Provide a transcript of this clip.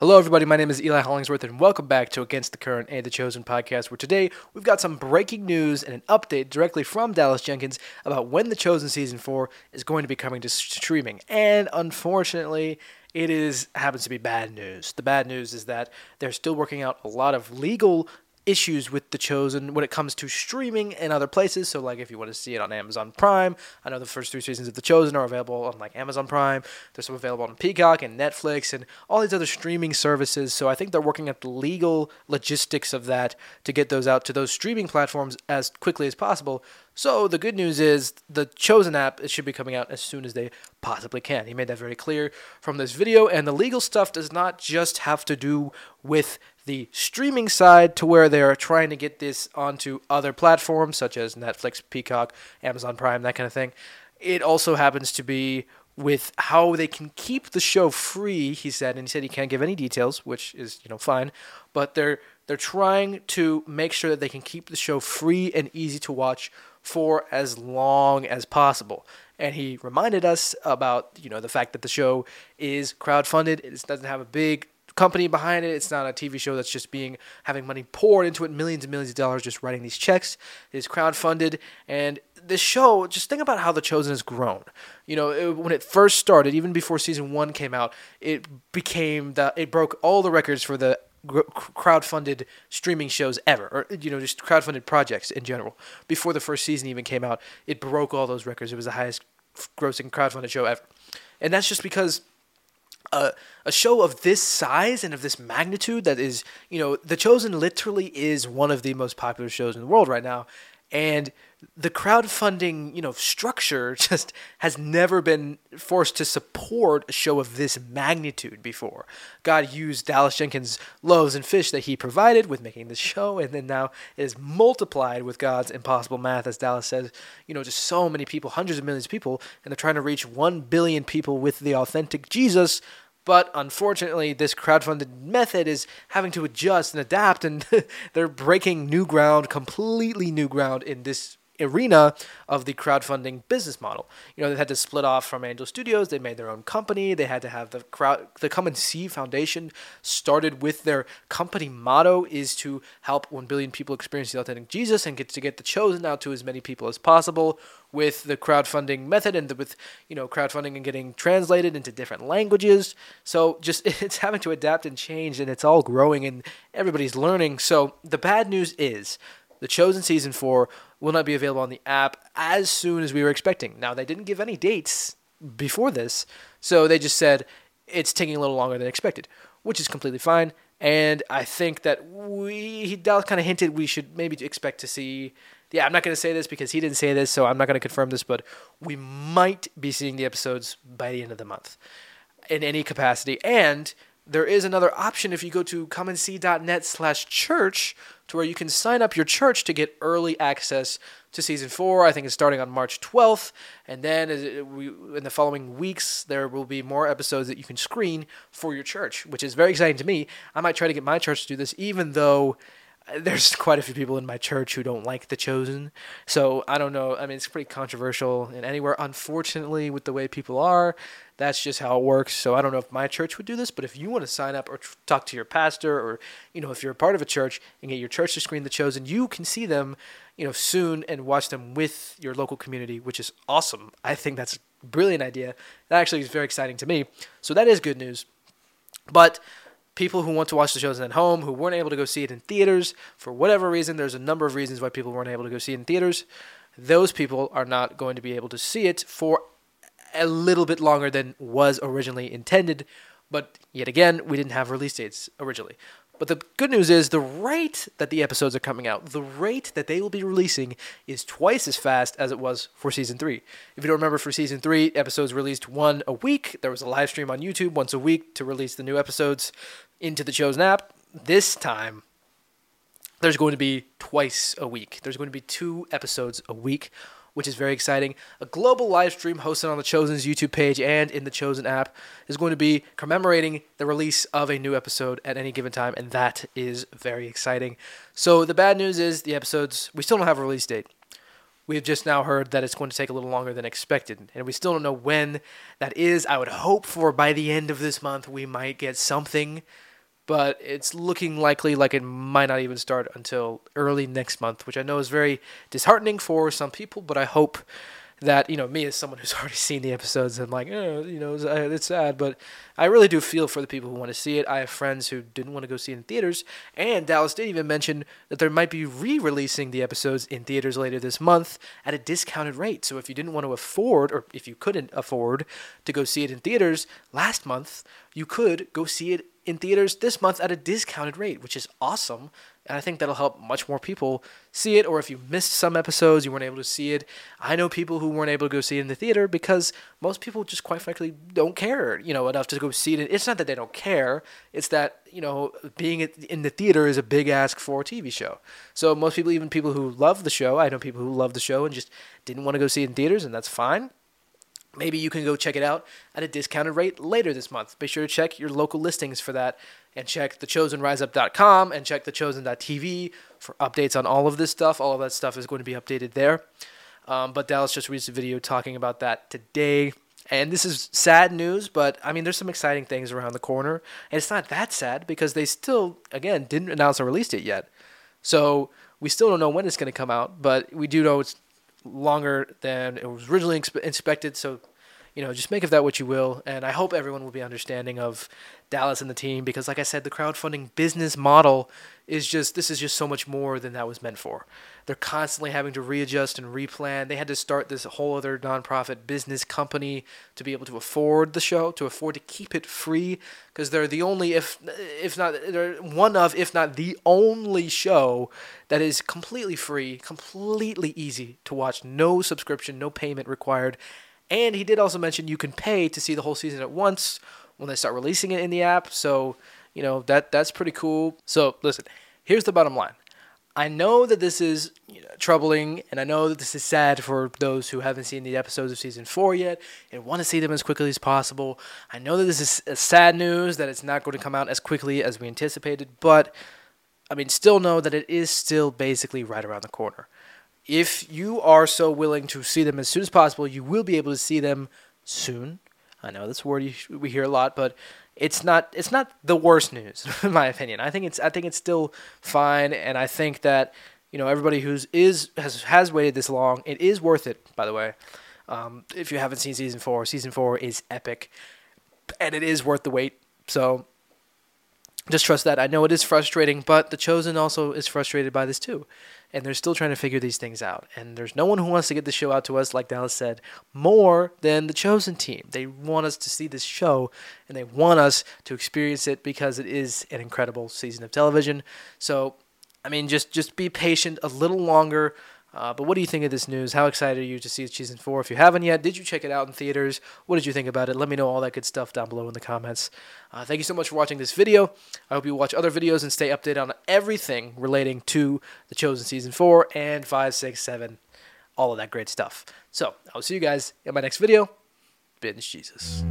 Hello, everybody. My name is Eli Hollingsworth, and welcome back to Against the Current, a The Chosen podcast, where today we've got some breaking news and an update directly from Dallas Jenkins about when The Chosen Season 4 is going to be coming to streaming. And unfortunately, happens to be bad news. The bad news is that they're still working out a lot of legal issues with The Chosen when it comes to streaming and other places. So, like, if you want to see it on Amazon Prime, I know the first 3 seasons of The Chosen are available on, like, Amazon Prime. There's some available on Peacock and Netflix and all these other streaming services. So I think they're working at the legal logistics of that to get those out to those streaming platforms as quickly as possible. So the good news is the Chosen app, it should be coming out as soon as they possibly can. He made that very clear from this video, and the legal stuff does not just have to do with the streaming side to where they're trying to get this onto other platforms such as Netflix, Peacock, Amazon Prime, that kind of thing. It also happens to be with how they can keep the show free, he said, and he said he can't give any details, which is, fine, but they're trying to make sure that they can keep the show free and easy to watch for as long as possible. And he reminded us about, the fact that the show is crowdfunded. It doesn't have a big company behind it. It's not a TV show that's just having money poured into it, millions and millions of dollars just writing these checks. It is crowdfunded, and this show, just think about how The Chosen has grown. When it first started, even before season 1 came out, it broke all the records for the crowdfunded streaming shows ever, or just crowdfunded projects in general. Before the first season even came out, it broke all those records. It was the highest grossing crowdfunded show ever, and that's just because a show of this size and of this magnitude, that is, The Chosen literally is one of the most popular shows in the world right now, and the crowdfunding, structure just has never been forced to support a show of this magnitude before. God used Dallas Jenkins' loaves and fish that he provided with making this show, and then now it is multiplied with God's impossible math, as Dallas says, just so many people, hundreds of millions of people, and they're trying to reach 1 billion people with the authentic Jesus. But unfortunately, this crowdfunded method is having to adjust and adapt, and they're breaking new ground, completely new ground in this arena of the crowdfunding business model. They had to split off from Angel Studios. They made their own company. They had to have the Come and See Foundation started with their company motto is to help 1 billion people experience the authentic Jesus and get The Chosen out to as many people as possible with the crowdfunding method and with crowdfunding and getting translated into different languages. So just it's having to adapt and change, and it's all growing and everybody's learning. So the bad news is The Chosen Season 4 will not be available on the app as soon as we were expecting. Now, they didn't give any dates before this, so they just said it's taking a little longer than expected, which is completely fine. And I think that Dallas kind of hinted we should maybe expect to see. Yeah, I'm not going to say this because he didn't say this, so I'm not going to confirm this, but we might be seeing the episodes by the end of the month in any capacity. And there is another option if you go to comeandsee.net/church to where you can sign up your church to get early access to Season 4. I think it's starting on March 12th. And then in the following weeks, there will be more episodes that you can screen for your church, which is very exciting to me. I might try to get my church to do this, even though there's quite a few people in my church who don't like The Chosen. So I don't know. I mean, it's pretty controversial in anywhere. Unfortunately, with the way people are, that's just how it works. So I don't know if my church would do this, but if you want to sign up or talk to your pastor, or, if you're a part of a church and get your church to screen The Chosen, you can see them, soon and watch them with your local community, which is awesome. I think that's a brilliant idea. That actually is very exciting to me. So that is good news. But people who want to watch The Chosen at home, who weren't able to go see it in theaters, for whatever reason, there's a number of reasons why people weren't able to go see it in theaters, those people are not going to be able to see it for a little bit longer than was originally intended. But yet again, we didn't have release dates originally. But the good news is the rate that the episodes are coming out, the rate that they will be releasing is twice as fast as it was for Season 3. If you don't remember, for Season 3, episodes released one a week. There was a live stream on YouTube once a week to release the new episodes into the Chosen app. This time, there's going to be twice a week. There's going to be 2 episodes a week, which is very exciting. A global live stream hosted on The Chosen's YouTube page and in the Chosen app is going to be commemorating the release of a new episode at any given time, and that is very exciting. So the bad news is the episodes, we still don't have a release date. We've just now heard that it's going to take a little longer than expected, and we still don't know when that is. I would hope for by the end of this month we might get something but it's looking likely like it might not even start until early next month, which I know is very disheartening for some people, but I hope that, me as someone who's already seen the episodes, and like, it's sad, but I really do feel for the people who want to see it. I have friends who didn't want to go see it in theaters, and Dallas did even mention that there might be re-releasing the episodes in theaters later this month at a discounted rate. So if you didn't want to afford, or if you couldn't afford to go see it in theaters last month, you could go see it in theaters this month at a discounted rate, which is awesome. And I think that'll help much more people see it. Or if you missed some episodes, you weren't able to see it. I know people who weren't able to go see it in the theater because most people just quite frankly don't care, enough to go see it. It's not that they don't care. It's that, being in the theater is a big ask for a TV show. So most people, even people who love the show, I know people who love the show and just didn't want to go see it in theaters, and that's fine. Maybe you can go check it out at a discounted rate later this month. Be sure to check your local listings for that, and check thechosenriseup.com and check thechosen.tv for updates on all of this stuff. All of that stuff is going to be updated there. But Dallas just released a video talking about that today. And this is sad news, but I mean, there's some exciting things around the corner. And it's not that sad because they still, again, didn't announce or release date yet. So we still don't know when it's going to come out, but we do know it's longer than it was originally expected. So, just make of that what you will. And I hope everyone will be understanding of Dallas and the team because, like I said, the crowdfunding business model is just so much more than that was meant for. They're constantly having to readjust and replan. They had to start this whole other nonprofit business company to be able to afford the show, to afford to keep it free, because they're the only, if not, they're one of, if not the only show that is completely free, completely easy to watch, no subscription, no payment required. And he did also mention you can pay to see the whole season at once when they start releasing it in the app. So, that's pretty cool. So, listen, here's the bottom line. I know that this is troubling, and I know that this is sad for those who haven't seen the episodes of Season 4 yet and want to see them as quickly as possible. I know that this is sad news, that it's not going to come out as quickly as we anticipated, but, still know that it is still basically right around the corner. If you are so willing to see them as soon as possible, you will be able to see them soon. I know that's a word we hear a lot, but it's not the worst news in my opinion. I think it's still fine, and I think that everybody has waited this long, it is worth it. By the way, if you haven't seen season 4 is epic, and it is worth the wait. So just trust that. I know it is frustrating, but The Chosen also is frustrated by this too. And they're still trying to figure these things out. And there's no one who wants to get the show out to us, like Dallas said, more than the Chosen team. They want us to see this show, and they want us to experience it because it is an incredible season of television. So, just be patient a little longer. But what do you think of this news? How excited are you to see Season 4? If you haven't yet, did you check it out in theaters? What did you think about it? Let me know all that good stuff down below in the comments. Thank you so much for watching this video. I hope you watch other videos and stay updated on everything relating to The Chosen Season 4 and 5, 6, 7, all of that great stuff. So, I'll see you guys in my next video. Binge Jesus.